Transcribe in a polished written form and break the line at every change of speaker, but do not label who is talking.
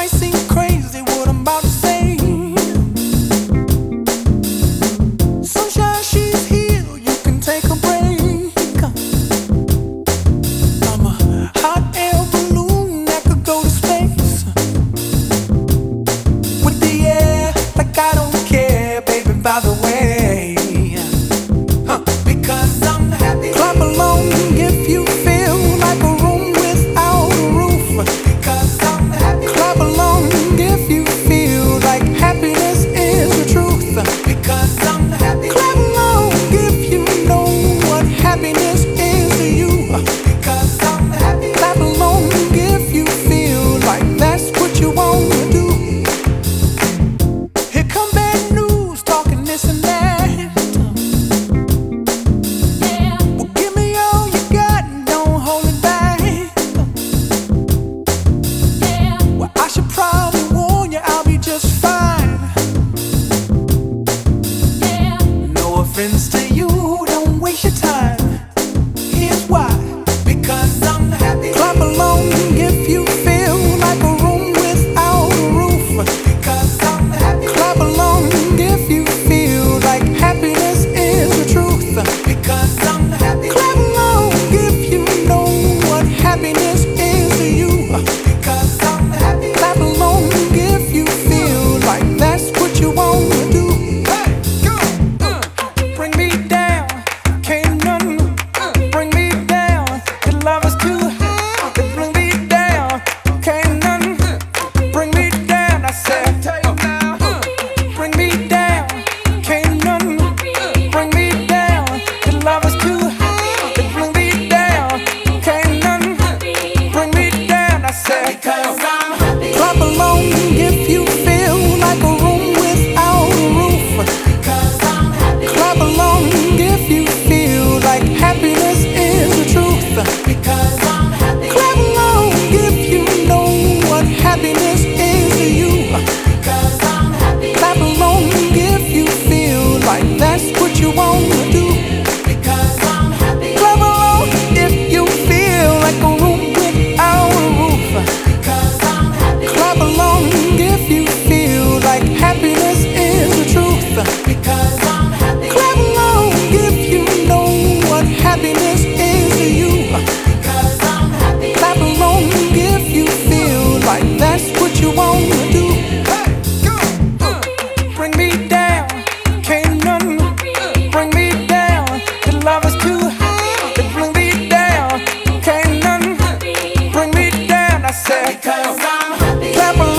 might seem crazy what I'm about to say. Sunshine, she's here, you can take a break. I'm a hot air balloon that could go to space. With the air, like I don't care, baby, by the way. Because I'm happy. Clap along if you feel like a room without a roof. Because I'm happy. Clap along if you feel like happiness is the truth. Because I'm happy. Clap along if you know what happiness is to you. Because I'm happy. Clap along if you feel like that's what you want to do. Here come bad news, talking this and that. Friends to you, don't waste your time. Here's why. Because I'm happy. Clap along if you feel like a room without a roof. Because I'm happy. Clap along if you feel like happiness is the truth. Because I'm happy. Clap along if you know what happiness is to you. Because I'm happy. Clap along if you feel like that's what you want to do. Clap along if you feel like a room without a roof. Because I'm happy. Clap along if you feel like happiness is the truth. Because I'm happy. Clap along if you know what happiness is to you. Because I'm happy. Clap along if you feel like that's what you want to do. Because I'm happy. Clap along if you feel like a room without a roof. Clap along if you feel like happiness is the truth. Because I'm happy. Clap along if you know what happiness is to you. Because I'm happy. Clap along if you feel like that's what you want to do. Bring me down, can't none bring me down. The love is too high to bring me down. Can't none bring me down. I said, because I'm happy. Clap along.